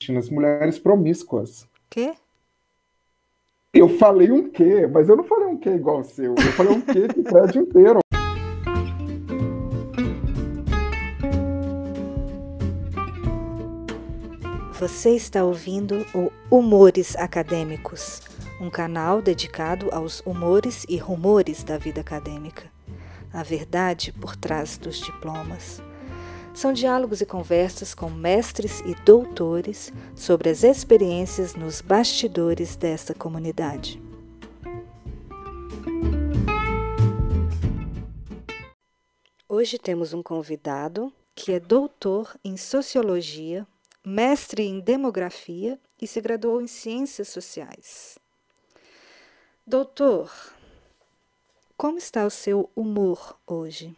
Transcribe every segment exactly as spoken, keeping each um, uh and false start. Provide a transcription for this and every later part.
nas mulheres promíscuas. Quê? Eu falei um quê, mas eu não falei um quê igual o seu. Eu falei um quê que o prédio inteiro. Você está ouvindo o Humores Acadêmicos, um canal dedicado aos humores e rumores da vida acadêmica. A verdade por trás dos diplomas. São diálogos e conversas com mestres e doutores sobre as experiências nos bastidores desta comunidade. Hoje temos um convidado que é doutor em Sociologia, mestre em Demografia e se graduou em Ciências Sociais. Doutor, como está o seu humor hoje?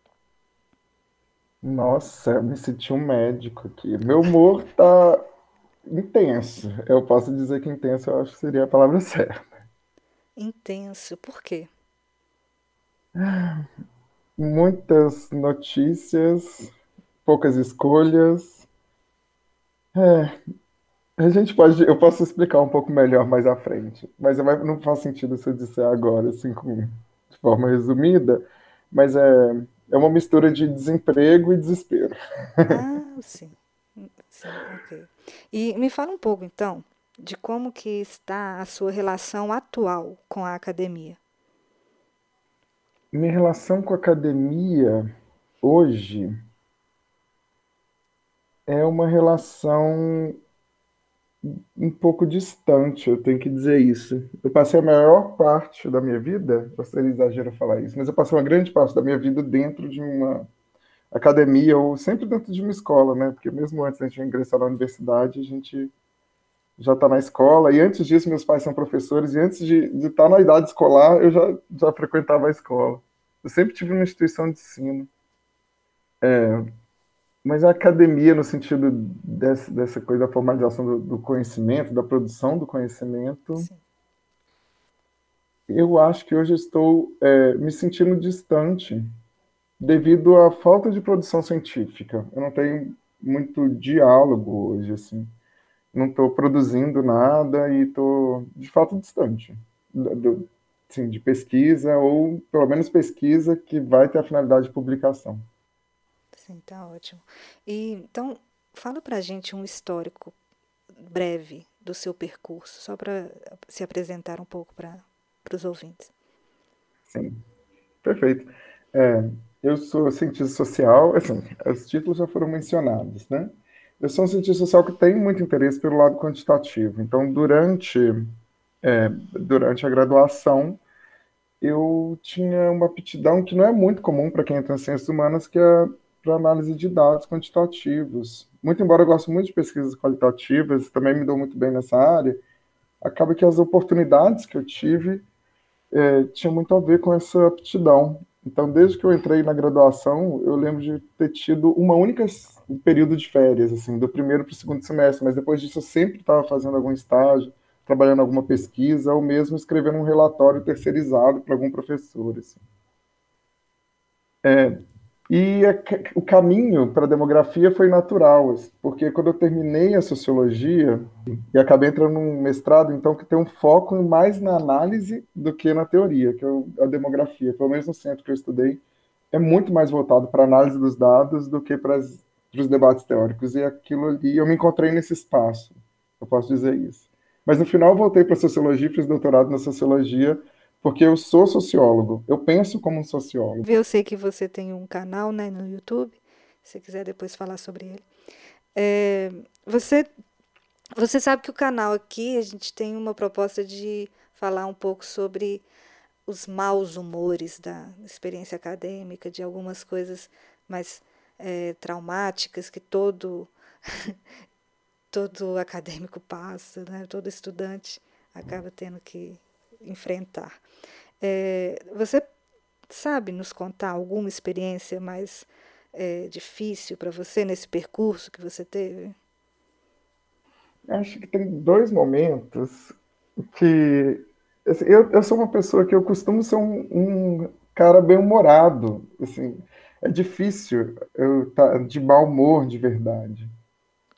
Nossa, eu me senti um médico aqui. Meu humor tá intenso. Eu posso dizer que intenso, eu acho que seria a palavra certa. Intenso, por quê? Muitas notícias, poucas escolhas. É, a gente pode, eu posso explicar um pouco melhor mais à frente, mas vai- não faz sentido se eu disser agora, assim, com, de forma resumida, mas é, é uma mistura de desemprego e desespero. Ah, sim, sim, ok. E me fala um pouco, então, de como que está a sua relação atual com a academia. Minha relação com a academia hoje é uma relação um pouco distante, eu tenho que dizer isso. Eu passei a maior parte da minha vida, eu seria exagero falar isso, mas eu passei uma grande parte da minha vida dentro de uma academia ou sempre dentro de uma escola, né? Porque mesmo antes da gente ingressar na universidade, a gente já está na escola, e antes disso meus pais são professores, e antes de, de estar na idade escolar, eu já, já frequentava a escola. Eu sempre tive uma instituição de ensino. Mas a academia, no sentido dessa, dessa coisa da formalização do, do conhecimento, da produção do conhecimento, Sim. eu acho que hoje estou é, me sentindo distante devido à falta de produção científica. Eu não tenho muito diálogo hoje, assim. Não estou produzindo nada e estou, de fato, distante do, do, assim, de pesquisa, ou pelo menos pesquisa que vai ter a finalidade de publicação. Sim, tá ótimo. E então, fala pra gente um histórico breve do seu percurso, só para se apresentar um pouco para os ouvintes. Sim, perfeito. É, eu sou cientista social, assim, os títulos já foram mencionados, né? Eu sou um cientista social que tem muito interesse pelo lado quantitativo. Então, durante, é, durante a graduação, eu tinha uma aptidão que não é muito comum para quem entra em ciências humanas, que é para análise de dados quantitativos. Muito embora eu goste muito de pesquisas qualitativas, também me dou muito bem nessa área, acaba que as oportunidades que eu tive é, tinham muito a ver com essa aptidão. Então, desde que eu entrei na graduação, eu lembro de ter tido uma única um período de férias, assim, do primeiro para o segundo semestre, mas depois disso eu sempre estava fazendo algum estágio, trabalhando em alguma pesquisa, ou mesmo escrevendo um relatório terceirizado para algum professor. Assim. E a, o caminho para a demografia foi natural, assim, porque quando eu terminei a sociologia e acabei entrando num mestrado, então que tem um foco mais na análise do que na teoria, que é a demografia, pelo menos no centro que eu estudei, é muito mais voltado para a análise dos dados do que para, as, para os debates teóricos. E aquilo ali, eu me encontrei nesse espaço, eu posso dizer isso. Mas no final eu voltei para a sociologia, fiz doutorado na sociologia, porque eu sou sociólogo, eu penso como um sociólogo. Eu sei que você tem um canal, né, no YouTube, se você quiser depois falar sobre ele. É, você, você sabe que o canal aqui, a gente tem uma proposta de falar um pouco sobre os maus humores da experiência acadêmica, de algumas coisas mais é, traumáticas que todo, todo acadêmico passa, né, todo estudante acaba tendo que enfrentar. É, você sabe nos contar alguma experiência mais é, difícil para você nesse percurso que você teve? Acho que tem dois momentos que assim, eu, eu sou uma pessoa que eu costumo ser um, um cara bem humorado, assim, é difícil eu estar de mau humor de verdade.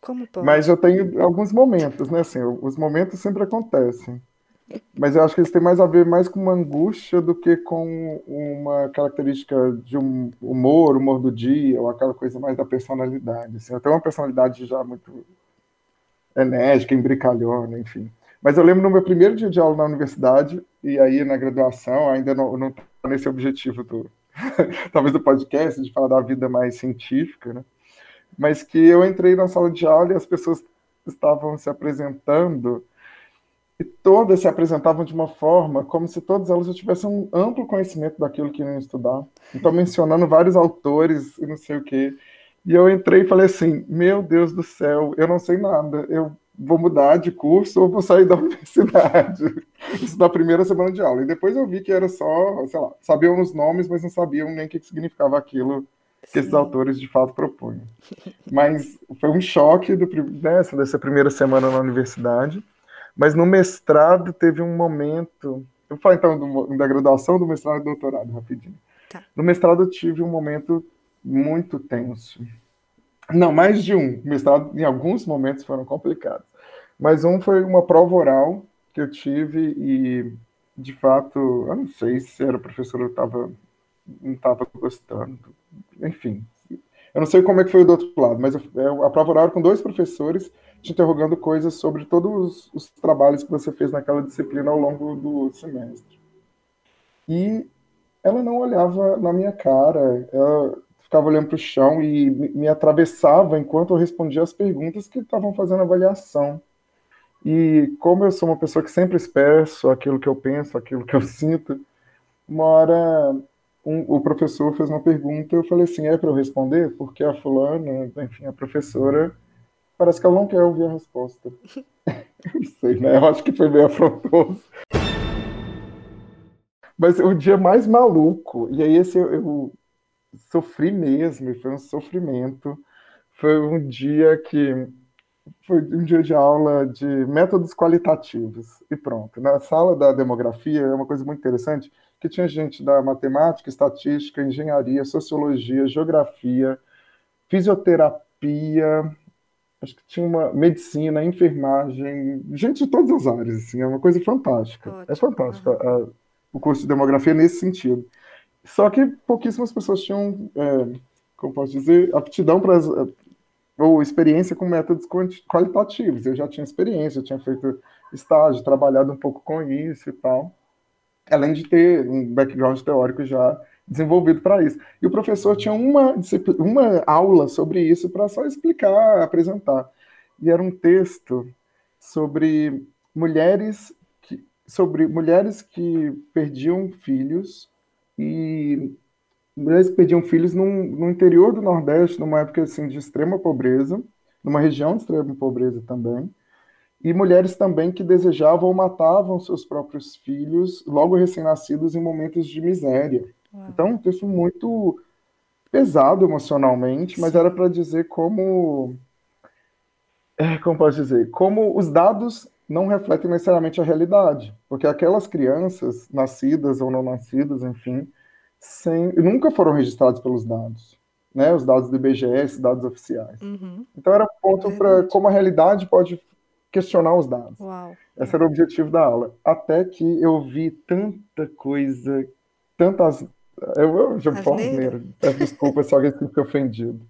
Como Mas pode? eu tenho alguns momentos, né? Assim, os momentos sempre acontecem. Mas eu acho que eles têm mais a ver mais com uma angústia do que com uma característica de um humor, humor do dia, ou aquela coisa mais da personalidade. Assim. Eu tenho uma personalidade já muito enérgica, embrincalhona, enfim. Mas eu lembro no meu primeiro dia de aula na universidade, e aí na graduação, ainda não, não tá nesse objetivo do, talvez do podcast, de falar da vida mais científica, né? Mas que eu entrei na sala de aula e as pessoas estavam se apresentando e todas se apresentavam de uma forma como se todas elas já tivessem um amplo conhecimento daquilo que iam estudar. Então, mencionando vários autores e não sei o quê. E eu entrei e falei assim: meu Deus do céu, eu não sei nada. Eu vou mudar de curso ou vou sair da universidade. Isso na primeira semana de aula. E depois eu vi que era só, sei lá, sabiam os nomes, mas não sabiam nem o que significava aquilo que esses Sim. autores de fato propunham. Mas foi um choque do, dessa, dessa primeira semana na universidade. Mas no mestrado teve um momento. Eu vou falar então do, da graduação, do mestrado e do doutorado, rapidinho. Tá. No mestrado eu tive um momento muito tenso. Não, mais de um. O mestrado, em alguns momentos, foram complicados. Mas um foi uma prova oral que eu tive e, de fato, eu não sei se era o professor eu tava, não estava gostando. Enfim, eu não sei como é que foi do outro lado, mas eu, a prova oral era com dois professores te interrogando coisas sobre todos os, os trabalhos que você fez naquela disciplina ao longo do semestre. E ela não olhava na minha cara, ela ficava olhando para o chão e me, me atravessava enquanto eu respondia as perguntas que estavam fazendo avaliação. E como eu sou uma pessoa que sempre expresso aquilo que eu penso, aquilo que eu sinto, uma hora um, o professor fez uma pergunta, eu falei assim, é para eu responder? Porque a fulana, enfim, a professora, parece que ela não quer ouvir a resposta. Não sei, né? Eu acho que foi meio afrontoso. Mas o dia mais maluco, e aí esse eu, eu sofri mesmo, e foi um sofrimento, foi um dia que foi um dia de aula de métodos qualitativos. E pronto. Na sala da demografia é uma coisa muito interessante, que tinha gente da matemática, estatística, engenharia, sociologia, geografia, fisioterapia, acho que tinha uma medicina, enfermagem, gente de todas as áreas, assim, é uma coisa fantástica. É Ótimo. fantástico Aham. a- o curso de demografia nesse sentido. Só que pouquíssimas pessoas tinham, é, como posso dizer, aptidão para ou experiência com métodos quanti- qualitativos. Eu já tinha experiência, eu tinha feito estágio, trabalhado um pouco com isso e tal, além de ter um background teórico já desenvolvido para isso. E o professor tinha uma, discipli- uma aula sobre isso para só explicar, apresentar. E era um texto sobre mulheres que, sobre mulheres que perdiam filhos e mulheres que perdiam filhos num, no interior do Nordeste, numa época assim, de extrema pobreza, numa região de extrema pobreza também, e mulheres também que desejavam ou matavam seus próprios filhos logo recém-nascidos em momentos de miséria. Uau. Então, um texto muito pesado emocionalmente, mas era Sim. para dizer como, é, como posso dizer, como os dados não refletem necessariamente a realidade, porque aquelas crianças nascidas ou não nascidas, enfim, sem, nunca foram registrados pelos dados, né? Os dados do I B G E, dados oficiais. Uhum. Então era um ponto para Verdade. como a realidade pode questionar os dados. Uau. Esse era o objetivo da aula. Até que eu vi tanta coisa, tantas. Eu, eu já vou falar Asneira? asneira. Peço desculpa se alguém se fica ofendido.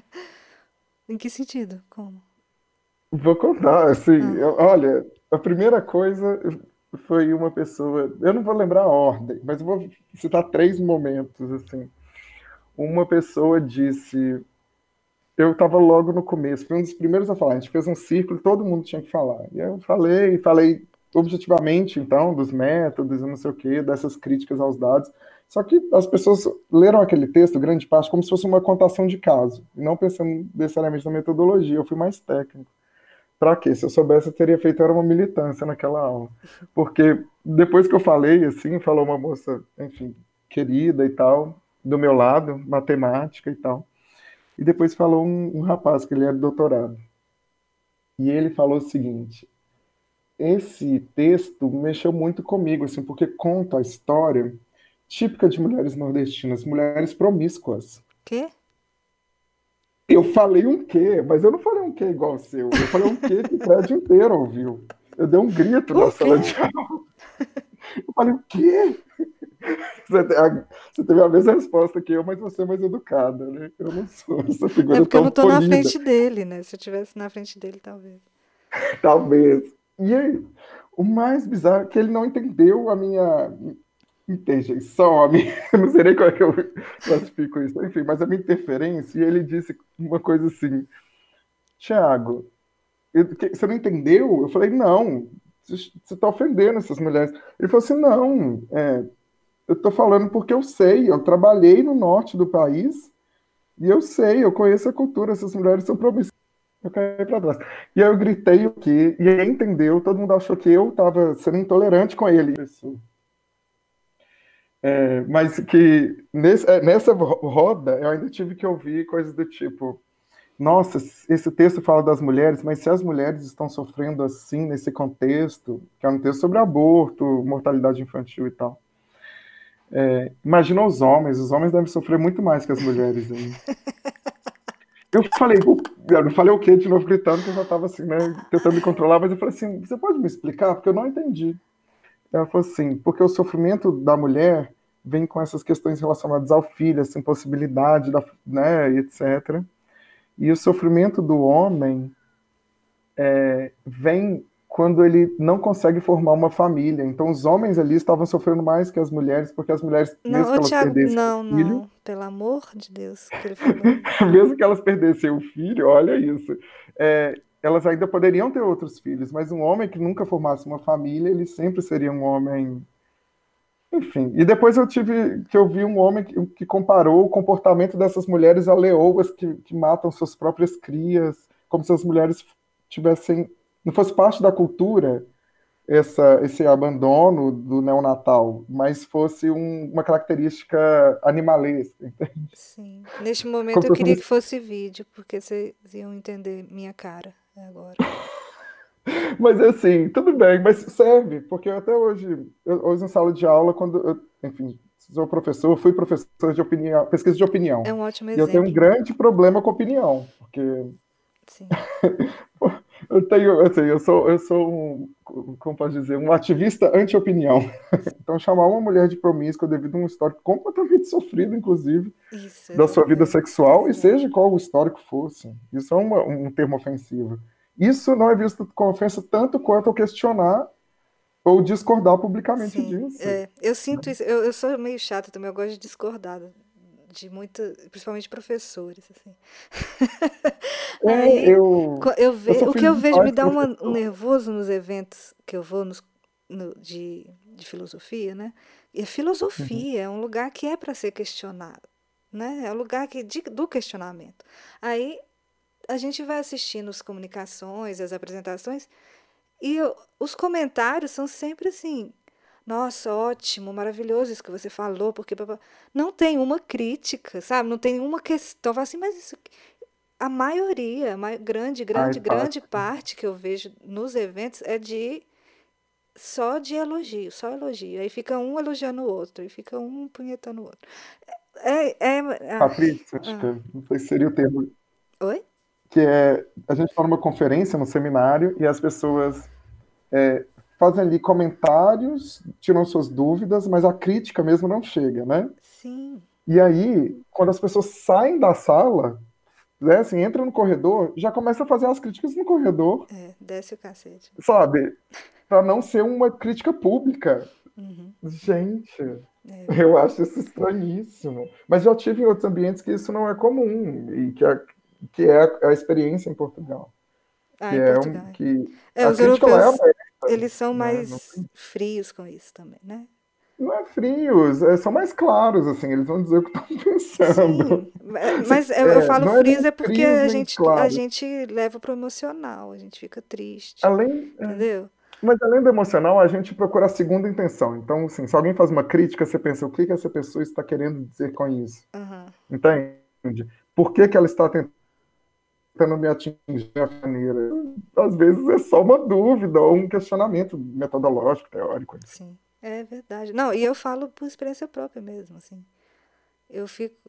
Em que sentido? Como? Vou contar, assim, Ah, eu- olha, a primeira coisa foi uma pessoa, eu não vou lembrar a ordem, mas eu vou citar três momentos, assim. Uma pessoa disse, eu estava logo no começo, fui um dos primeiros a falar, a gente fez um círculo, todo mundo tinha que falar. E eu falei, falei objetivamente, então, dos métodos e não sei o quê, dessas críticas aos dados. Só que as pessoas leram aquele texto, grande parte, como se fosse uma contação de caso, e não pensando necessariamente na metodologia, eu fui mais técnico. Pra quê? Se eu soubesse, eu teria feito era uma militância naquela aula. Porque depois que eu falei, assim, falou uma moça, enfim, querida e tal, do meu lado, matemática e tal. E depois falou um, um rapaz, que ele era doutorado. E ele falou o seguinte: esse texto mexeu muito comigo, assim, porque conta a história típica de mulheres nordestinas, mulheres promíscuas. quê? Eu falei um quê, mas eu não falei um quê igual o seu. Eu falei um quê que o prédio inteiro ouviu. Eu dei um grito na O sala de quê? aula. Eu falei, o quê? Você te- a- você teve a mesma resposta que eu, mas você é mais educada, né? Eu não sou essa É figura porque eu não tão tô na polida, frente dele, né? Se eu tivesse na frente dele, talvez. talvez. E aí, o mais bizarro é que ele não entendeu a minha interjeição, a minha, eu não sei nem como é que eu classifico isso, enfim, mas a minha interferência, e ele disse uma coisa assim, Tiago, você não entendeu? Eu falei, não, você está ofendendo essas mulheres. Ele falou assim, não, é, eu estou falando porque eu sei, eu trabalhei no norte do país e eu sei, eu conheço a cultura, essas mulheres são promissórias. Eu caí para trás. E aí eu gritei o quê? E ele entendeu, todo mundo achou que eu estava sendo intolerante com ele. Isso. É, mas que nesse, é, nessa roda eu ainda tive que ouvir coisas do tipo: nossa, esse texto fala das mulheres, mas se as mulheres estão sofrendo assim nesse contexto, que é um texto sobre aborto, mortalidade infantil e tal, é, imagina os homens, os homens devem sofrer muito mais que as mulheres aí. Eu falei, eu não falei o quê de novo gritando, que eu já estava assim, né, tentando me controlar, mas eu falei assim, você pode me explicar? Porque eu não entendi. Ela falou assim, porque o sofrimento da mulher vem com essas questões relacionadas ao filho, essa impossibilidade, da, né, etcétera. E o sofrimento do homem vem quando ele não consegue formar uma família. Então, os homens ali estavam sofrendo mais que as mulheres, porque as mulheres, Não, mesmo ô que elas Tiago, perdessem não, o filho, não. Pelo amor de Deus, que ele falou. mesmo que elas perdessem o filho, olha isso, é, elas ainda poderiam ter outros filhos, mas um homem que nunca formasse uma família, ele sempre seria um homem. Enfim, e depois eu tive que ouvir um homem que, que comparou o comportamento dessas mulheres a leoas que, que matam suas próprias crias, como se as mulheres tivessem, não fosse parte da cultura essa, esse abandono do neonatal, mas fosse um, uma característica animalesca. Sim. Neste momento Como eu se fosse queria uma... que fosse vídeo, porque vocês iam entender minha cara agora. Mas assim, tudo bem, mas serve, porque eu até hoje, eu, hoje em sala de aula, quando eu, enfim, sou professor, fui professor de opinião, pesquisa de É opinião. um ótimo E eu tenho um exemplo. grande problema com opinião, porque Sim. eu tenho, assim, eu sou, eu sou um, como posso dizer, um ativista anti-opinião. Então, chamar uma mulher de promíscua devido a um histórico completamente sofrido, inclusive, Isso, da sua vida é, é sexual, e seja verdade. qual o histórico fosse. Isso é uma, um termo ofensivo. Isso não é visto com ofensa tanto quanto eu questionar ou discordar publicamente Sim, disso. é, eu sinto isso. Eu, eu sou meio chata também, eu gosto de discordar de muita, principalmente professores, assim. É, Aí, eu, co- eu eu ve, sou o que filho eu de vejo me pais dá uma- um professores. nervoso nos eventos que eu vou nos, no- de, de filosofia, né? E a Uhum. filosofia é um lugar que é para ser questionado, né? É um lugar que, de- do questionamento. Aí a gente vai assistindo as comunicações, as apresentações, e eu- os comentários são sempre assim: nossa, ótimo, maravilhoso isso que você falou, porque papá-" não tem uma crítica, sabe? Não tem uma questão. Eu falo assim, mas isso, a maioria, a mai- grande, Ai, grande, grande Paty. parte que eu vejo nos eventos é de só de elogio, só elogio. Aí fica um elogiando o outro, e fica um punhetando o outro. É, é, ai, Patrícia, acho que ah, não sei se seria o termo, oi? que é, a gente está numa conferência, num seminário, e as pessoas fazem ali comentários, tiram suas dúvidas, mas a crítica mesmo não chega, né? Sim, E aí, quando as pessoas saem da sala, né, assim, entram no corredor, já começa a fazer as críticas no corredor, é, desce o cacete. sabe? Para não ser uma crítica pública. Uhum, Gente, é eu verdade. acho isso estranhíssimo. Mas já tive em outros ambientes que isso não é comum, e que é, que é a experiência em Portugal. Ah, Que em é um, Portugal. que É, a os crítica lá é europeus, aberta, eles são né? Não, mais frios com isso também, né? não é frios, é, são mais claros, assim, eles vão dizer o que estão Sim, pensando. ma- Assim, mas eu eu é, falo não é frios nem é porque frios a nem gente, a claros. gente leva pro emocional, a gente fica triste, Além, é, entendeu? mas além do emocional, a gente procura a segunda intenção. Então, assim, se alguém faz uma crítica, você pensa, o que, que essa pessoa está querendo dizer com isso? Aham, Entende? Por que, que ela está tentando me atingir de maneira? Às vezes é só uma dúvida ou um questionamento metodológico, teórico, enfim. sim, é verdade. Não, e eu falo por experiência própria mesmo, assim. Eu fico.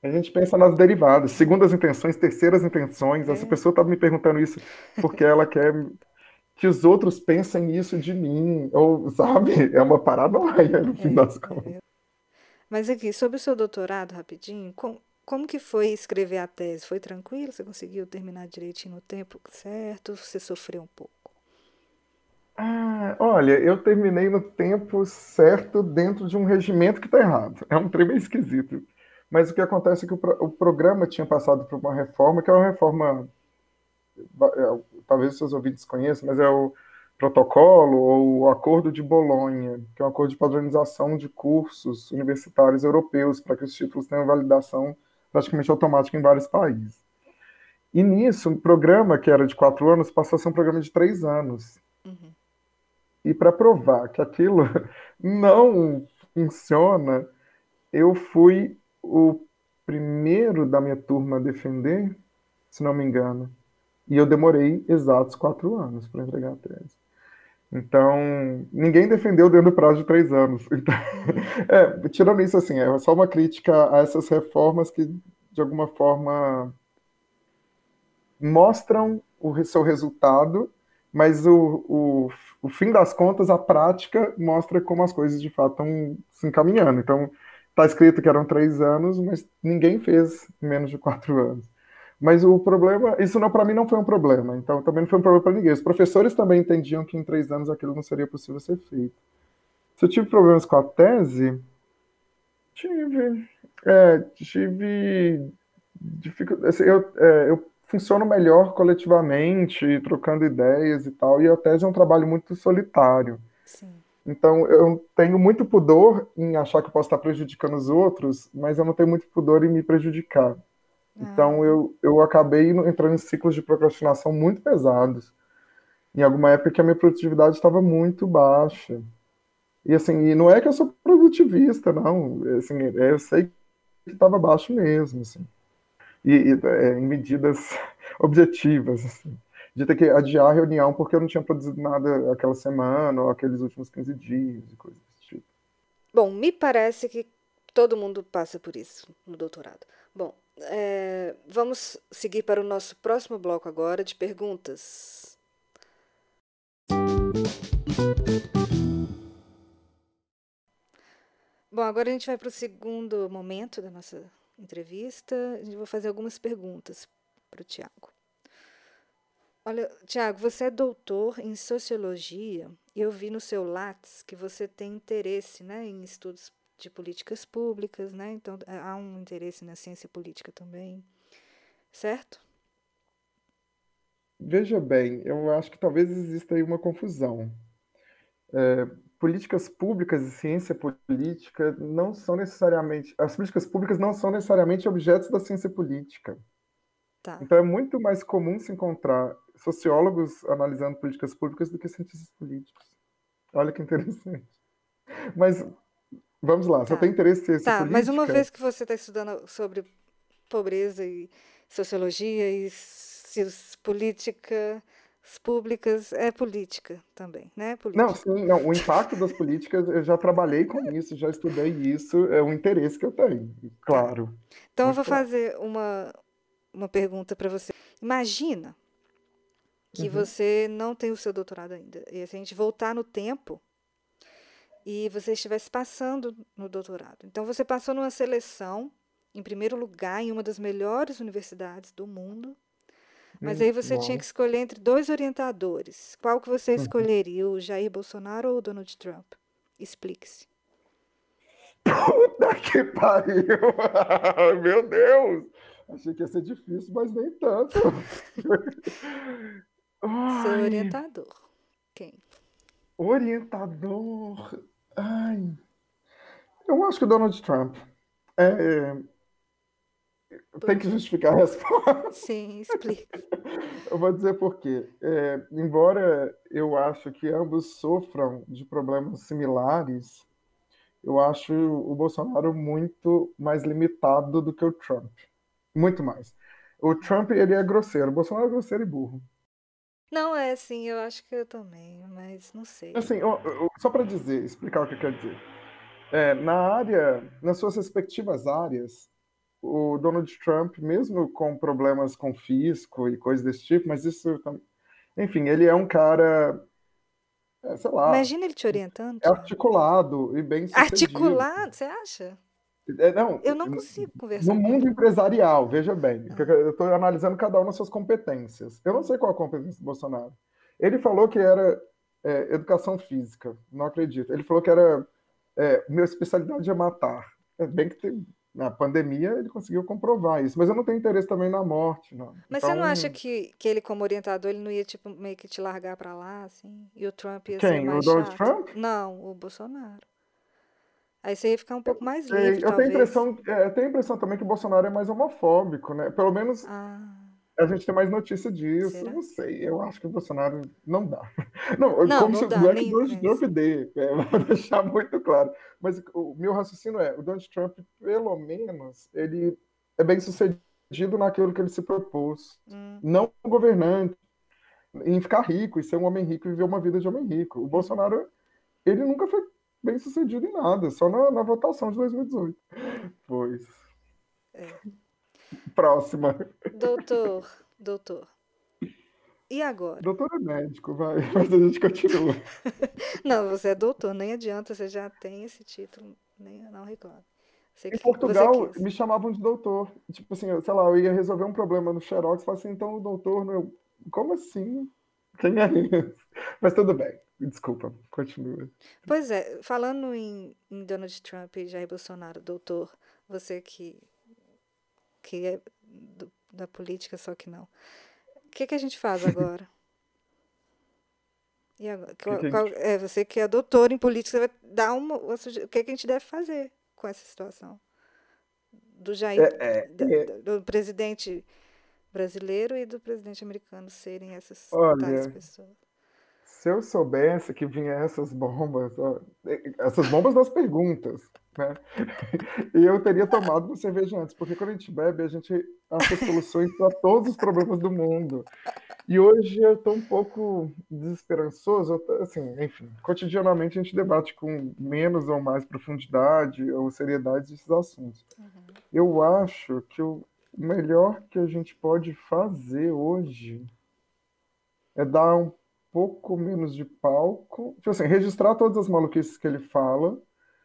A gente pensa nas derivadas, segundas intenções, terceiras intenções. Essa É, pessoa estava me perguntando isso porque ela quer que os outros pensem isso de mim, ou, sabe? É uma paranoia, no fim é, das é contas. verdade. Mas aqui, sobre o seu doutorado, rapidinho, com- como que foi escrever a tese? Foi tranquilo? Você conseguiu terminar direitinho no tempo certo? Você sofreu um pouco? Ah, olha, eu terminei no tempo certo dentro de um regimento que está errado. É um trem meio esquisito. Mas o que acontece é que o, pro- o programa tinha passado por uma reforma, que é uma reforma, é, talvez os seus ouvintes conheçam, mas é o protocolo ou o Acordo de Bolonha, que é um acordo de padronização de cursos universitários europeus, para que os títulos tenham validação praticamente automática em vários países. E nisso, um programa que era de quatro anos passou a ser um programa de três anos. Uhum. E para provar que aquilo não funciona, eu fui o primeiro da minha turma a defender, se não me engano. E eu demorei exatos quatro anos para entregar a tese. Então, ninguém defendeu dentro do prazo de três anos. Então, Hum. é, tirando isso, assim, é só uma crítica a essas reformas que, de alguma forma, mostram o seu resultado, mas o, o, o fim das contas, a prática, mostra como as coisas de fato estão se encaminhando. Então, está escrito que eram três anos, mas ninguém fez em menos de quatro anos. Mas o problema, isso não para mim não foi um problema, então também não foi um problema para ninguém. Os professores também entendiam que em três anos aquilo não seria possível ser feito. Se eu tive problemas com a tese, tive, é, tive dificuldade. Assim, eu, é, eu funciono melhor coletivamente, trocando ideias e tal, e a tese é um trabalho muito solitário. Sim. Então, eu tenho muito pudor em achar que eu posso estar prejudicando os outros, mas eu não tenho muito pudor em me prejudicar. Então, Ah, eu, eu acabei entrando em ciclos de procrastinação muito pesados. Em alguma época que a minha produtividade estava muito baixa. E assim, e não é que eu sou produtivista, não. Assim, eu sei que estava baixo mesmo, assim. E, e, é, em medidas objetivas, assim, de ter que adiar a reunião porque eu não tinha produzido nada aquela semana ou aqueles últimos quinze dias e coisas desse tipo. bom, me parece que todo mundo passa por isso no doutorado. Bom, é, vamos seguir para o nosso próximo bloco agora de perguntas. Bom, agora a gente vai para o segundo momento da nossa entrevista. Eu vou fazer algumas perguntas para o Tiago. Olha, Tiago, você é doutor em sociologia e eu vi no seu Lattes que você tem interesse, né, em estudos de políticas públicas, né? Então há um interesse na ciência política também, certo? Veja bem, eu acho que talvez exista aí uma confusão. É, políticas públicas e ciência política não são necessariamente. As políticas públicas não são necessariamente objetos da ciência política. Tá. Então é muito mais comum se encontrar sociólogos analisando políticas públicas do que cientistas políticos. Olha que interessante. Mas vamos lá, se eu Tá. tenho interesse em ciência Tá, mas uma política, vez que você está estudando sobre pobreza e sociologia e ciências políticas públicas, é política também, né? não, Política. sim, não, o impacto das políticas, eu já trabalhei com isso, já estudei isso, é um interesse que eu tenho, Tá. claro, Então eu muito vou claro. fazer uma, uma pergunta para você. Imagina que Uhum, você não tem o seu doutorado ainda. E se a gente voltar no tempo e você estivesse passando no doutorado. Então você passou numa seleção, em primeiro lugar, em uma das melhores universidades do mundo. Mas hum, aí você tinha que bom. escolher entre dois orientadores. Qual que você Uhum. escolheria, o Jair Bolsonaro ou o Donald Trump? Explique-se. Puta que pariu! Meu Deus! Achei que ia ser difícil, mas nem tanto. Seu Ai, orientador. Quem? orientador. Ai, eu acho que o Donald Trump. É, Por tem que quê? justificar a resposta. Sim, explique. Eu vou dizer por quê. É, embora eu acho que ambos sofram de problemas similares, eu acho o Bolsonaro muito mais limitado do que o Trump. Muito mais. O Trump, ele é grosseiro. O Bolsonaro é grosseiro e burro. Não é assim, eu acho que eu também, mas não sei. Assim, ó, ó, só para dizer, explicar o que quer dizer. É, na área, nas suas respectivas áreas, o Donald Trump, mesmo com problemas com fisco e coisas desse tipo, mas isso, enfim, ele é um cara, é, sei lá, Imagina ele te orientando, é Tiago. articulado e bem sucedido. Articulado, você acha? É, não, Eu não consigo no conversar com mundo ele. empresarial, veja bem, Ah, eu estou analisando cada um nas suas competências. Eu não sei qual a competência do Bolsonaro. Ele falou que era é, educação física, não acredito. Ele falou que era é, minha especialidade é matar. É bem que tem, na pandemia ele conseguiu comprovar isso, mas eu não tenho interesse também na morte, não. mas você não acha Então, que, que ele, como orientador, ele não ia, tipo, meio que te largar pra lá, assim? E o Trump ia ser quem? O mais Donald chato? Trump? Não, o Bolsonaro. Aí você ia ficar um pouco mais livre, Sei. Eu tenho a talvez. impressão, é, eu tenho a impressão também que o Bolsonaro é mais homofóbico, né? Pelo menos Ah, a gente tem mais notícia disso. será? Não sei, eu acho que o Bolsonaro não dá. Não, Não, como não se dá, não é que o nem. Donald É, Trump sim. dê, é, vou deixar muito claro. Mas o meu raciocínio é, o Donald Trump, pelo menos, ele é bem sucedido naquilo que ele se propôs. Hum, Não governante, em ficar rico e ser um homem rico e viver uma vida de homem rico. O uhum. Bolsonaro, ele nunca foi bem sucedido em nada, só na, na votação de dois mil e dezoito. Pois. É. Próxima. Doutor, doutor. E agora? Doutor é médico, vai, mas a gente continua. Não, você é doutor, nem adianta, você já tem esse título, nem não reclame. Você, Em que- você Portugal, quis. me chamavam de doutor. Tipo assim, eu, sei lá, eu ia resolver um problema no Xerox, falava assim, então o doutor, meu, como assim? Quem é esse? Mas tudo bem, desculpa, continua. Pois é, falando em, em Donald Trump e Jair Bolsonaro, doutor, você que, que é do- da política, só que não. O que, que a gente faz agora? E agora? Que Qual- que a qual- gente... é, você que é doutor em política, você vai dar uma, uma suge- o que, que a gente deve fazer com essa situação? Do Jair, é, é, da- é, da- do presidente brasileiro e do presidente americano serem essas tais olha, pessoas. se eu soubesse que vinha essas bombas, ó, essas bombas das perguntas, né? E eu teria tomado uma cerveja antes, porque quando a gente bebe, a gente acha soluções para todos os problemas do mundo. E hoje eu estou um pouco desesperançoso, eu tô- assim, enfim, cotidianamente a gente debate com menos ou mais profundidade ou seriedade esses assuntos. Eu acho que o melhor que a gente pode fazer hoje é dar um pouco menos de palco, tipo assim, registrar todas as maluquices que ele fala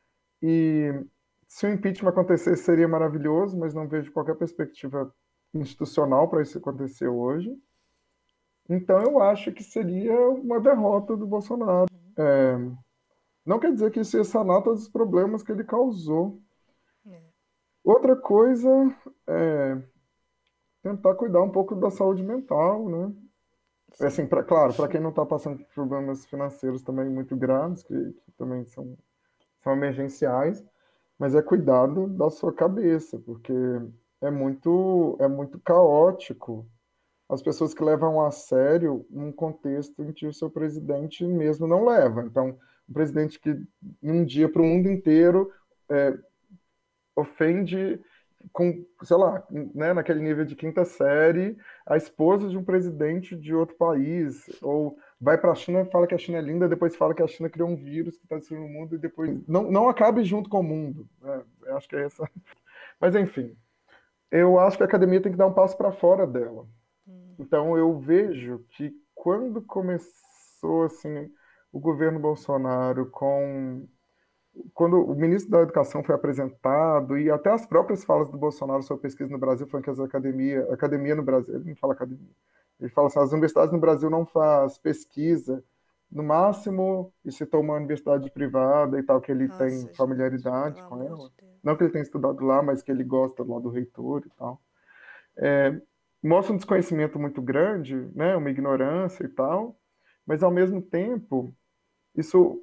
e se o impeachment acontecer seria maravilhoso, mas não vejo qualquer perspectiva institucional para isso acontecer hoje. Então eu acho que seria uma derrota do Bolsonaro. Não quer dizer que isso ia sanar todos os problemas que ele causou. É, Outra coisa é tentar cuidar um pouco da saúde mental, né? Assim, sim. pra, claro, para quem não está passando por problemas financeiros também muito graves, que, que também são, são emergenciais, mas é cuidado da sua cabeça, porque é muito, é muito caótico as pessoas que levam a sério um contexto em que o seu presidente mesmo não leva. Então, um presidente que em um dia para o mundo inteiro é, ofende com, sei lá, né, naquele nível de quinta série, a esposa de um presidente de outro país, ou vai para a China e fala que a China é linda, depois fala que a China criou um vírus que está destruindo o mundo e depois não, não acabe junto com o mundo. Né? Eu acho que é essa. Mas enfim, eu acho que a academia tem que dar um passo para fora dela. Então eu vejo que quando começou assim o governo Bolsonaro com quando o ministro da Educação foi apresentado e até as próprias falas do Bolsonaro sobre pesquisa no Brasil falando que as academia, academia no Brasil, ele não fala academia, ele fala assim, as universidades no Brasil não faz pesquisa, no máximo, e citou uma universidade privada e tal, que ele tem Nossa, gente, pelo familiaridade com amor de ela, Deus. não que ele tenha estudado lá, mas que ele gosta lá do reitor e tal. É, mostra um desconhecimento muito grande, né, uma ignorância e tal, mas ao mesmo tempo, isso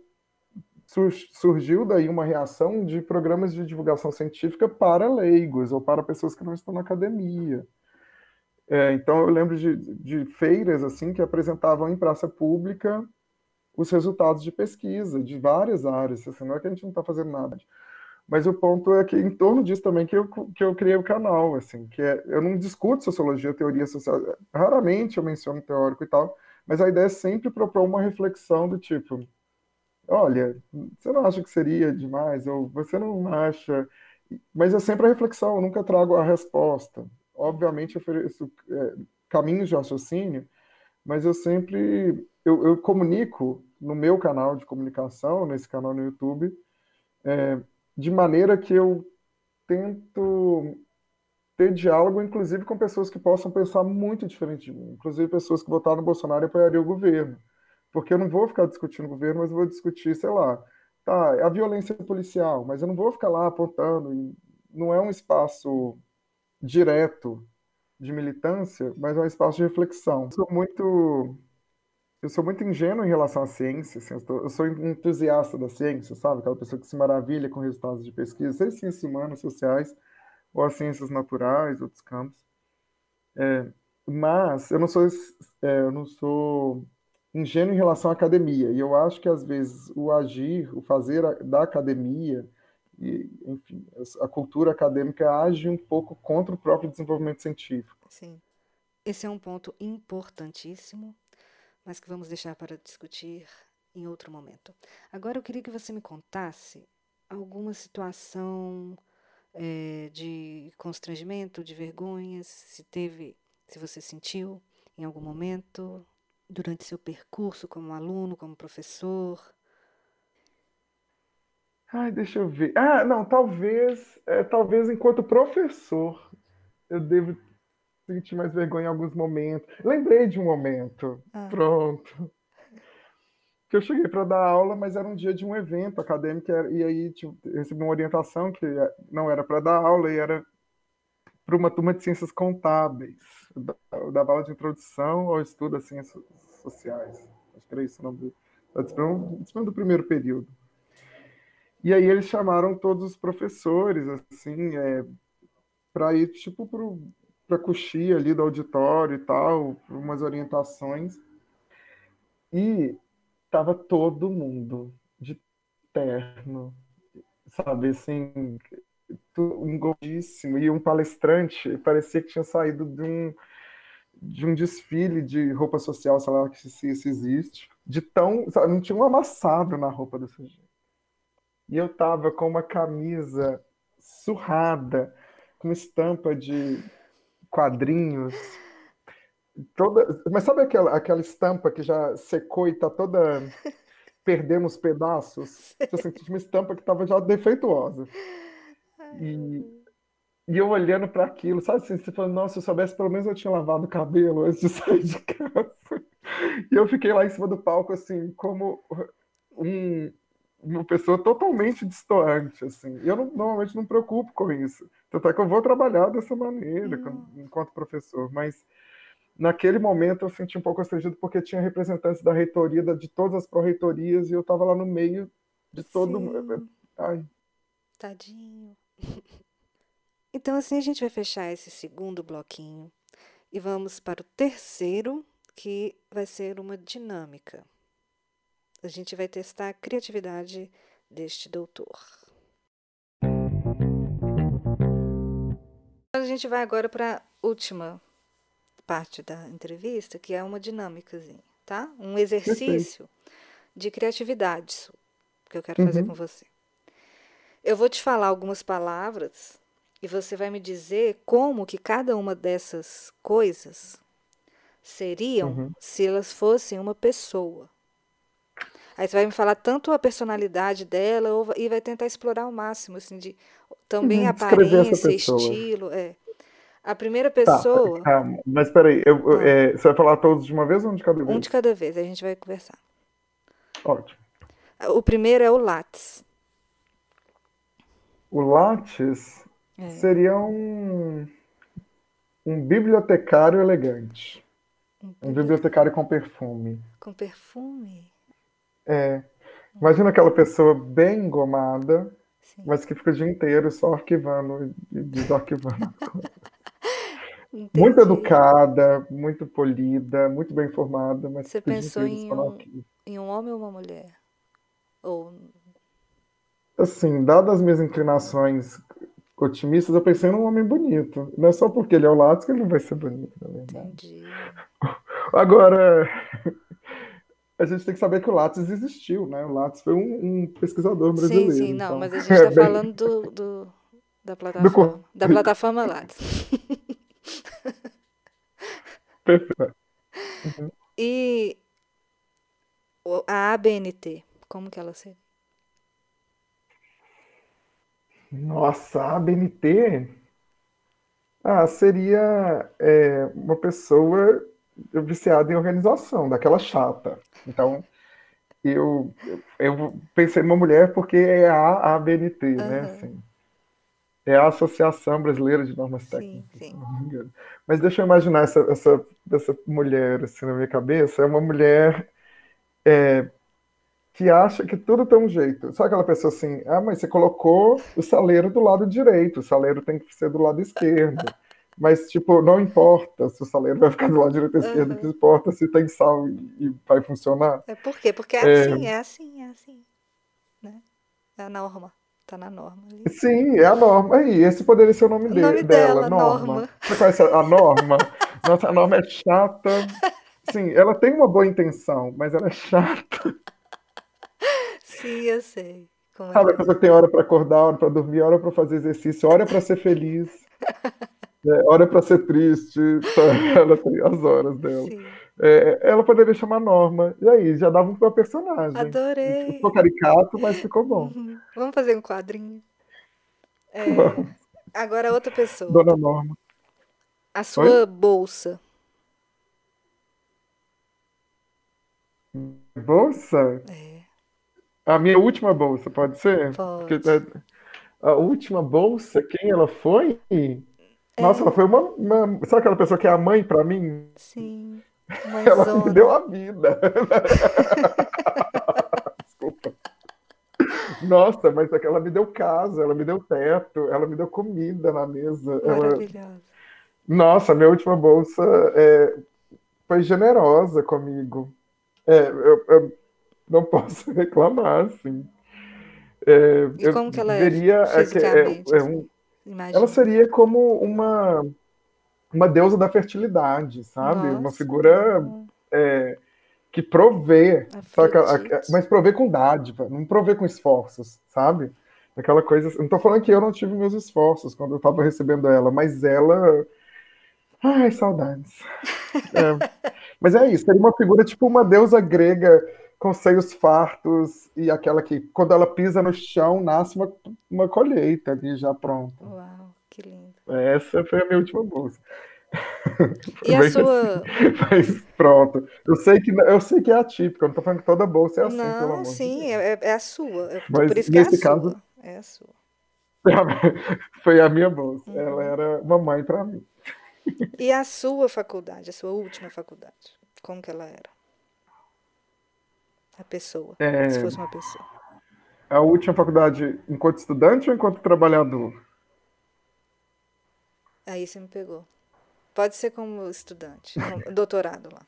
surgiu daí uma reação de programas de divulgação científica para leigos ou para pessoas que não estão na academia. É, então eu lembro de, de feiras assim que apresentavam em praça pública os resultados de pesquisa de várias áreas. Assim, não é que a gente não está fazendo nada. Mas o ponto é que em torno disso também que eu, que eu criei o canal, assim, que é, eu não discuto sociologia, teoria social, raramente eu menciono teórico e tal, mas a ideia é sempre propor uma reflexão do tipo, olha, você não acha que seria demais? Ou você não acha Mas é sempre a reflexão, eu nunca trago a resposta. Obviamente, eu ofereço é, caminhos de raciocínio, mas eu sempre eu, eu comunico no meu canal de comunicação, nesse canal no YouTube, é, de maneira que eu tento ter diálogo, inclusive com pessoas que possam pensar muito diferente de mim, inclusive pessoas que votaram no Bolsonaro e apoiariam o governo. Porque eu não vou ficar discutindo o governo, mas eu vou discutir, sei lá, tá, a violência policial, mas eu não vou ficar lá apontando, e não é um espaço direto de militância, mas é um espaço de reflexão. Eu sou muito, eu sou muito ingênuo em relação à ciência, assim, eu, tô- eu sou um entusiasta da ciência, sabe? Aquela pessoa que se maravilha com resultados de pesquisa, seja ciências humanas, sociais, ou as ciências naturais, outros campos. Mas eu não sou, é, eu não sou ingênuo em relação à academia. E eu acho que às vezes o agir, o fazer a- da academia, e, enfim, a cultura acadêmica age um pouco contra o próprio desenvolvimento científico. Sim. Esse é um ponto importantíssimo, mas que vamos deixar para discutir em outro momento. Agora eu queria que você me contasse alguma situação eh, de constrangimento, de vergonha, se teve, se você sentiu em algum momento durante seu percurso como aluno, como professor. Ai, deixa eu ver. Ah, não, talvez, é, talvez enquanto professor eu devo sentir mais vergonha em alguns momentos. Lembrei de um momento. Ah, Pronto. Que eu cheguei para dar aula, mas era um dia de um evento acadêmico, e aí tipo, eu recebi uma orientação que não era para dar aula, e era para uma turma de ciências contábeis. Eu dava aula de introdução ao estudo das ciências sociais. Acho que era isso o nome do, da disciplina, disciplina do primeiro período. E aí eles chamaram todos os professores, assim, é, para ir, tipo, para a coxia ali do auditório e tal, por umas orientações. E tava todo mundo de terno, sabe, assim, engomadíssimo. E um palestrante parecia que tinha saído de um, de um desfile de roupa social, sei lá se isso existe, de tão, sabe, não tinha um amassado na roupa desse jeito. E eu tava com uma camisa surrada, com estampa de quadrinhos, toda, mas sabe aquela, aquela estampa que já secou e tá toda perdendo os pedaços? Você sentia uma estampa que tava já defeituosa. ai, meu E, Deus. e eu olhando para aquilo, sabe assim, você falando, nossa, se eu soubesse, pelo menos eu tinha lavado o cabelo antes de sair de casa. E eu fiquei lá em cima do palco, assim, como um, uma pessoa totalmente destoante, assim. E eu não, normalmente não me preocupo com isso. Tanto é que eu vou trabalhar dessa maneira, Não. enquanto professor. Mas naquele momento eu senti um pouco constrangido porque tinha representantes da reitoria, de todas as pró-reitorias, e eu estava lá no meio de todo. Sim, Ai, tadinho. Então, assim, a gente vai fechar esse segundo bloquinho e vamos para o terceiro, que vai ser uma dinâmica. A gente vai testar a criatividade deste doutor. A gente vai agora para a última parte da entrevista, que é uma dinâmicazinha, tá? Um perfeito. exercício de criatividade que eu quero fazer com Uhum, você. Eu vou te falar algumas palavras e você vai me dizer como que cada uma dessas coisas seriam uhum, se elas fossem uma pessoa. Aí você vai me falar tanto a personalidade dela ou, e vai tentar explorar ao máximo, assim, de também uhum. Descrever essa aparência, pessoa. estilo, é. A primeira Tá, pessoa, calma. Mas peraí, eu, eu- ah, é, você vai falar todos de uma vez ou um de cada um de vez? cada vez, aí a gente vai conversar. Ótimo. O primeiro é o Lattes. O Lattes É, seria um, um bibliotecário elegante. um Um bibliotecário com perfume. com perfume. Imagina aquela pessoa bem engomada, Sim, mas que fica o dia inteiro só arquivando e desarquivando. Muito entendi. educada, muito polida, muito bem formada, mas que Você fica o dia pensou inteiro em só no um, arquivo. em um homem ou uma mulher? Ou, Assim, dadas as minhas inclinações otimistas, eu pensei num homem bonito. Não é só porque ele é o Lattes que ele não vai ser bonito, na verdade. entendi. Agora, a gente tem que saber que o Lattes existiu, né? O Lattes foi um, um pesquisador Sim, brasileiro, sim, não, então mas a gente é está bem. falando do, do, Da Do corpo. plataforma. Da plataforma Lattes. Perfeito. Uhum. E o- a A B N T, como que ela seria? Nossa, a B N T? Ah, seria é, uma pessoa viciada em organização, daquela chata. Então, eu, eu, eu pensei numa mulher porque é a ABNT, né? Aham, Assim, é a Associação Brasileira de Normas sim, Técnicas, se sim. não me engano. Mas deixa eu imaginar essa, essa, essa mulher assim, na minha cabeça. É uma mulher que acha que tudo tem um jeito. Sabe aquela pessoa assim, ah, mas você colocou o saleiro do lado direito, o saleiro tem que ser do lado esquerdo. Mas, tipo, não importa se o saleiro vai ficar do lado direito ou esquerdo, o que Aham. importa se tem sal e, e vai funcionar. É por quê? Porque é É, assim, é assim, é assim, né? É a norma. Tá na norma ali. sim, é a Norma. Aí, esse poderia ser o nome O de- nome dela, dela, Norma. Norma. Você conhece a a Norma? Nossa, a Norma é chata. Sim, ela tem uma boa intenção, mas ela é chata. Sim, eu sei como Sabe, ela a é. pessoa que tem hora para acordar, hora para dormir, hora para fazer exercício, hora para ser feliz, né, hora para ser triste. Sabe? Ela tem as horas dela. Sim. É, ela poderia chamar Norma. E aí, já dava uma personagem. Ficou Adorei. caricato, mas ficou bom. Uhum. Vamos fazer um quadrinho. Agora outra pessoa. Dona outra- Norma. A Oi? sua bolsa. Bolsa? É, A minha última bolsa, pode ser? Porque pode. é, a última bolsa, quem ela foi? Nossa, ela É, foi uma, uma- sabe aquela pessoa que é a mãe pra mim? sim. Ela me deu Mãezona. a vida. Desculpa. Nossa, mas é que ela me deu casa, ela me deu teto, ela me deu comida na mesa. Ela... Maravilhosa. Nossa, minha última bolsa é, foi generosa comigo. É, eu, eu não posso reclamar, assim. É, E eu como que ela é veria é, que é, fisicamente, é assim? um, ela Imagina. seria como uma uma deusa da fertilidade, sabe? Uma Nossa, figura hum, é, que provê, saca? Afrodite. Mas provê com dádiva, não provê com esforços, sabe? Aquela coisa. Não tô falando que eu não tive meus esforços quando eu tava recebendo ela, mas ela. Ai, saudades. É, mas é isso, seria uma figura tipo uma deusa grega com seios fartos e aquela que, quando ela pisa no chão, nasce uma, uma colheita ali já pronta. Uau, que lindo. Essa foi a minha última bolsa. E Foi a bem assim. sua. Mas pronto. Eu sei que, eu sei que é atípico, eu não tô falando que toda bolsa é assim, pelo Não, amor de sim, Deus. é, é- é a sua. É por Mas isso que é a nesse caso, sua. É a sua. foi a minha bolsa. Ela Uhum. era uma mãe para mim. E a sua faculdade, a sua última faculdade? Como que ela era? A pessoa. Se É, fosse uma pessoa. a última faculdade enquanto estudante ou enquanto trabalhador? Aí você me pegou. Pode ser como estudante, no doutorado lá.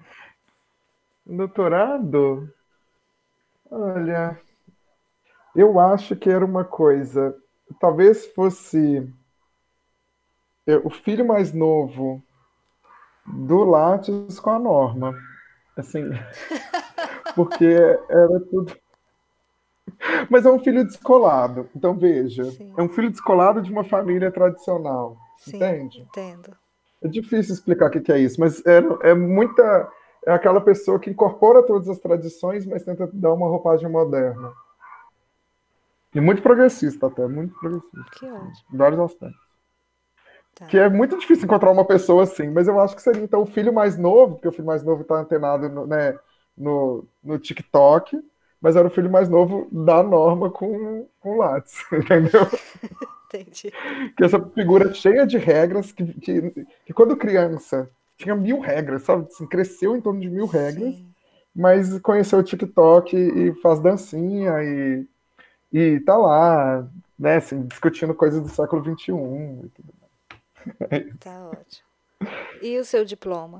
Doutorado? Olha, eu acho que era uma coisa. Talvez fosse é, o filho mais novo do Lattes com a Norma. Assim, porque era tudo. Mas é um filho descolado. Então, veja, é Sim, um filho descolado de uma família tradicional. sim, Entende? entendo. É difícil explicar o que que é isso, mas é, é muita. É aquela pessoa que incorpora todas as tradições, mas tenta dar uma roupagem moderna. E muito progressista, até, muito progressista, Que assim, ótimo. em vários aspectos. Que Tá. é muito difícil encontrar uma pessoa assim, mas eu acho que seria então o filho mais novo, porque o filho mais novo está antenado no, né, no, no TikTok, mas era o filho mais novo da Norma com, com o Lattes, entendeu? Entendi. Que essa figura cheia de regras, que, que, que quando criança tinha mil regras, sabe? Assim, cresceu em torno de mil regras, Sim. mas conheceu o TikTok e faz dancinha e, e tá lá, né, assim, discutindo coisas do século vinte e um e tudo mais. Tá ótimo. E o seu diploma?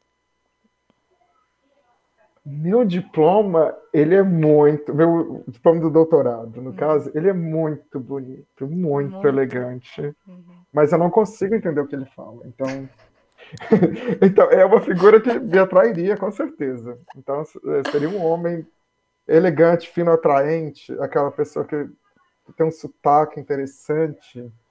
Meu diploma, ele é muito. Meu diploma do doutorado, no Uhum. caso, ele é muito bonito, muito Muito. elegante. Uhum. Mas eu não consigo entender o que ele fala. Então, então é uma figura que me atrairia, com certeza. Então, seria um homem elegante, fino, atraente, aquela pessoa que tem um sotaque interessante.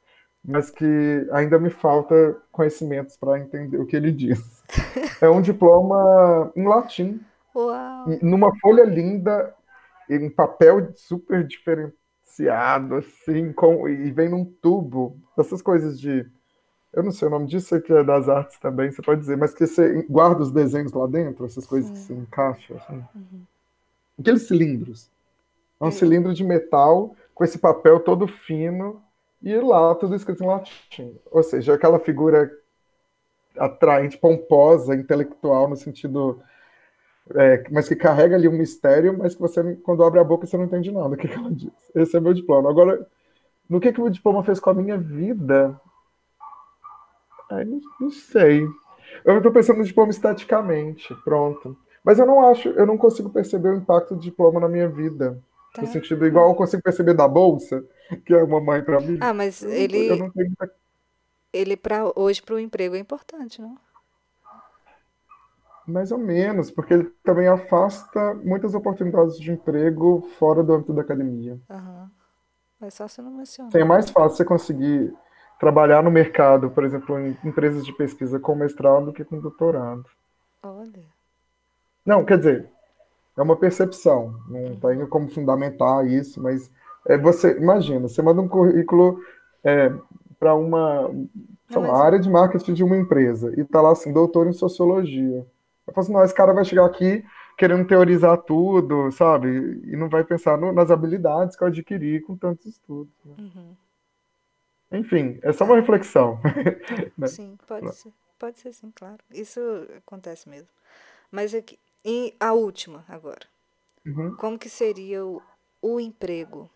mas que ainda me falta conhecimentos para entender o que ele diz. É um diploma em latim, Uau! e numa folha linda, em papel super diferenciado, assim, com, e vem num tubo. Essas coisas de. Eu não sei o nome disso, sei que é das artes também, você pode dizer, mas que você guarda os desenhos lá dentro, essas coisas que Sim. se encaixam, assim. Uhum. Aqueles cilindros. É um É, cilindro de metal com esse papel todo fino e lá tudo escrito em latim. Ou seja, aquela figura atraente, pomposa, intelectual, no sentido. É, mas que carrega ali um mistério, mas que você, quando abre a boca, você não entende nada do que, que ela diz. Esse é meu diploma. Agora, no que, que o diploma fez com a minha vida? Ai, não, não sei. Eu estou pensando no diploma estaticamente, pronto. Mas eu não acho, eu não consigo perceber o impacto do diploma na minha vida. No tá. sentido igual eu consigo perceber da bolsa, que é uma mãe para mim. Ah, mas Eu não, eu ele, não tenho muita. ele para hoje para o emprego é importante, não? Mais ou menos, porque ele também afasta muitas oportunidades de emprego fora do âmbito da academia. Aham. É só você não Sim, é mencionar. mais fácil você conseguir trabalhar no mercado, por exemplo, em empresas de pesquisa com mestrado do que com doutorado. Olha. Não, quer dizer, é uma percepção, não Uhum. tenho como fundamentar isso, mas é você, imagina, você manda um currículo é, para uma, Não, sei mas lá, área de marketing de uma empresa e tá lá assim, doutor em sociologia. Eu falo assim, não, esse cara vai chegar aqui querendo teorizar tudo, sabe? E não vai pensar no- nas habilidades que eu adquiri com tantos estudos, né? uhum. Enfim, é só uma Tá. reflexão. Tá. Né? Sim, pode ser. Pode ser sim, claro. Isso acontece mesmo. Mas aqui, e a última agora. Uhum. Como que seria o, o emprego?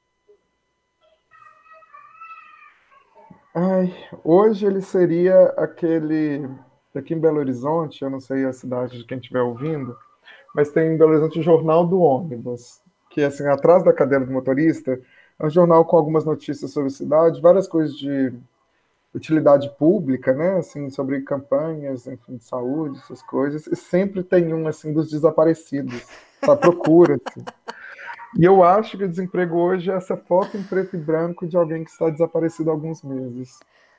Ai, hoje ele seria aquele. Aqui em Belo Horizonte, eu não sei a cidade de quem estiver ouvindo, mas tem em Belo Horizonte o Jornal do Ônibus, que é assim, atrás da cadeira do motorista, é um jornal com algumas notícias sobre a cidade, várias coisas de utilidade pública, né, assim, sobre campanhas, enfim, de saúde, essas coisas, e sempre tem um, assim, dos desaparecidos, sabe, procura, assim. E eu acho que o desemprego hoje é essa foto em preto e branco de alguém que está desaparecido há alguns meses.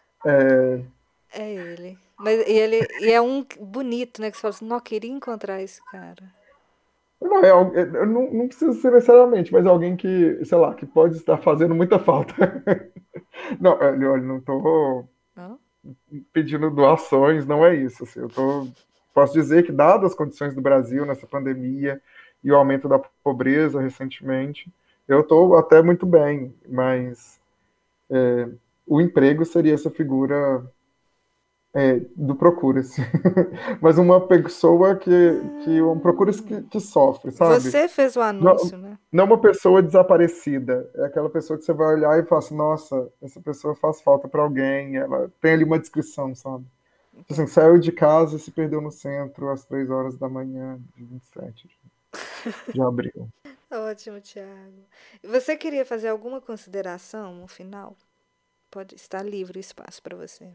É ele. Mas e ele e é um bonito, né? Que você fala assim, não queria encontrar esse cara. Não, é, al- é- não, não precisa ser necessariamente, mas alguém que, sei lá, que pode estar fazendo muita falta. Não, olha, olha, não estou Hã? pedindo doações, não é isso. Assim, eu tô, posso dizer que, dadas as condições do Brasil nessa pandemia e o aumento da pobreza recentemente, eu estou até muito bem, mas o emprego seria essa figura é, do Procura-se. Mas uma pessoa que, que um Procura-se que, Hum. que sofre, sabe? Você fez o Não, anúncio, né? não uma pessoa desaparecida, é aquela pessoa que você vai olhar e fala assim, nossa, essa pessoa faz falta para alguém, ela tem ali uma descrição, sabe? Assim, Entendi. saiu de casa e se perdeu no centro às três horas da manhã de vinte e sete de abril. Ótimo, Thiago. Você queria fazer alguma consideração no final? Pode estar livre o espaço para você.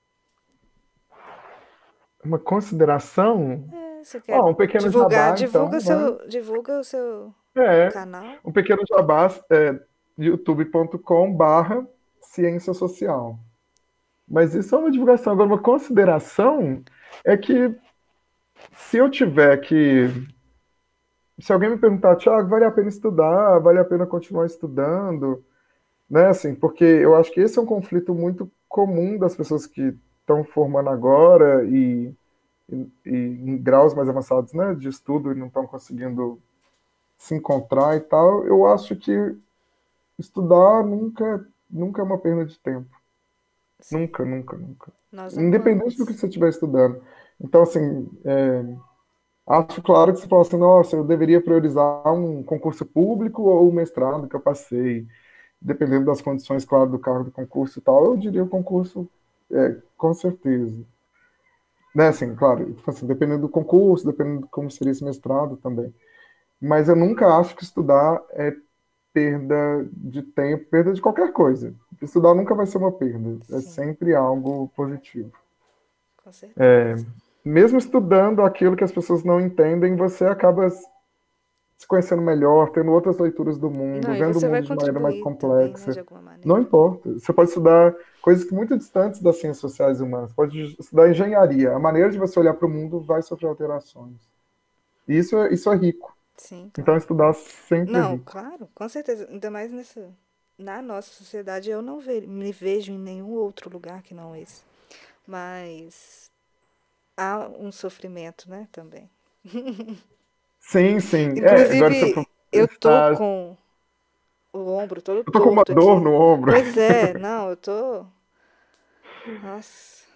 Uma consideração? É, você quer Ó, um pequeno divulgar, jabá, divulga o então, né? seu, divulga o seu É, canal. um pequeno jabá, é youtube ponto com barra ciência social. Mas isso é uma divulgação. Agora, uma consideração é que se eu tiver que. Se alguém me perguntar, Tiago, vale a pena estudar? Vale a pena continuar estudando? Né, assim, porque eu acho que esse é um conflito muito comum das pessoas que estão formando agora e, e, e em graus mais avançados, né, de estudo e não estão conseguindo se encontrar e tal. Eu acho que estudar nunca, nunca é uma perda de tempo. Sim, Nunca, nunca, nunca. nós Independente do que amamos. você estiver estudando. Então, assim, é, acho claro que você fala assim, nossa, eu deveria priorizar um concurso público ou o mestrado que eu passei. Dependendo das condições, claro, do cargo do concurso e tal, eu diria o concurso, é, com certeza. Né, assim, claro, tipo assim, dependendo do concurso, dependendo de como seria esse mestrado também. Mas eu nunca acho que estudar é perda de tempo, perda de qualquer coisa. Estudar nunca vai ser uma perda, é Sim, sempre algo positivo. com certeza. Mesmo estudando aquilo que as pessoas não entendem, você acaba se conhecendo melhor, tendo outras leituras do mundo, Não, e vendo o você vai mundo de maneira mais contribuir também, né, complexa. de alguma Não maneira. importa. Você pode estudar coisas muito distantes das ciências sociais e humanas. Você pode estudar engenharia. A maneira de você olhar para o mundo vai sofrer alterações. E isso é, isso é rico. Sim, Então, claro. estudar sempre é Não, rico. claro, com certeza. Ainda mais nessa, na nossa sociedade, eu não ve- me vejo em nenhum outro lugar que não esse. Mas há um sofrimento, né, também. Sim, sim. É, agora se eu for Inclusive, eu tô pensar, com o ombro todo eu tô com uma torto dor aqui. no ombro. Pois é, não, eu tô. Nossa.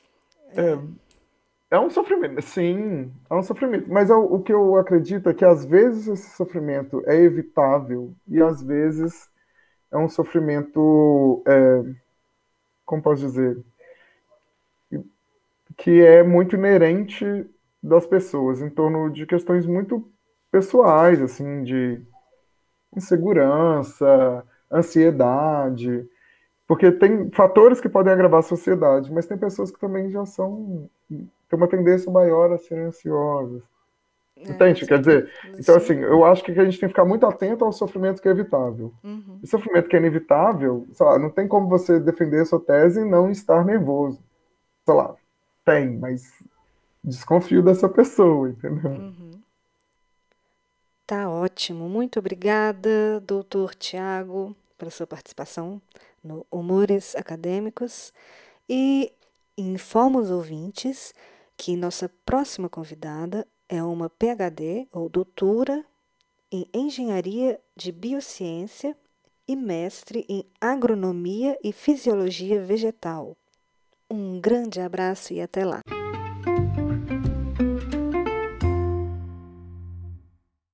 É um sofrimento, sim, é um sofrimento. Mas eu- o que eu acredito é que às vezes esse sofrimento é evitável e às vezes é um sofrimento, é, como posso dizer, que é muito inerente das pessoas, em torno de questões muito pessoais, assim, de insegurança, ansiedade, porque tem fatores que podem agravar a sociedade, mas tem pessoas que também já são, têm uma tendência maior a serem ansiosas. É, com Entende? Quer certeza. dizer, então assim, Sim. eu acho que a gente tem que ficar muito atento ao sofrimento que é evitável. Uhum. O sofrimento que é inevitável, sei lá, não tem como você defender a sua tese e não estar nervoso. Sei lá, tem, mas desconfio dessa pessoa, entendeu? Uhum. Tá ótimo. Muito obrigada, doutor Tiago, pela sua participação no Humores Acadêmicos. E informo os ouvintes que nossa próxima convidada é uma PhD ou doutora em Engenharia de Biociência e mestre em Agronomia e Fisiologia Vegetal. Um grande abraço e até lá!